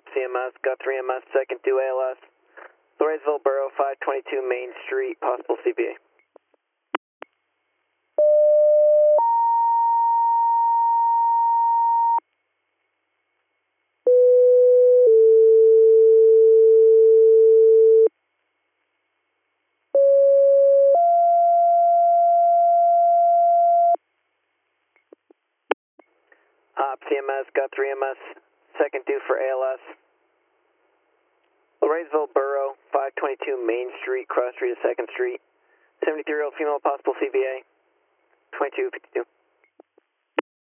CMS, got 3MS, second due ALS. Loreysville Borough, 522 Main Street, possible CPA. CMS, got 3MS, second due for ALS. Loreysville Borough, 522 Main Street, cross street to 2nd Street. 73-year-old female, possible CVA. 2252.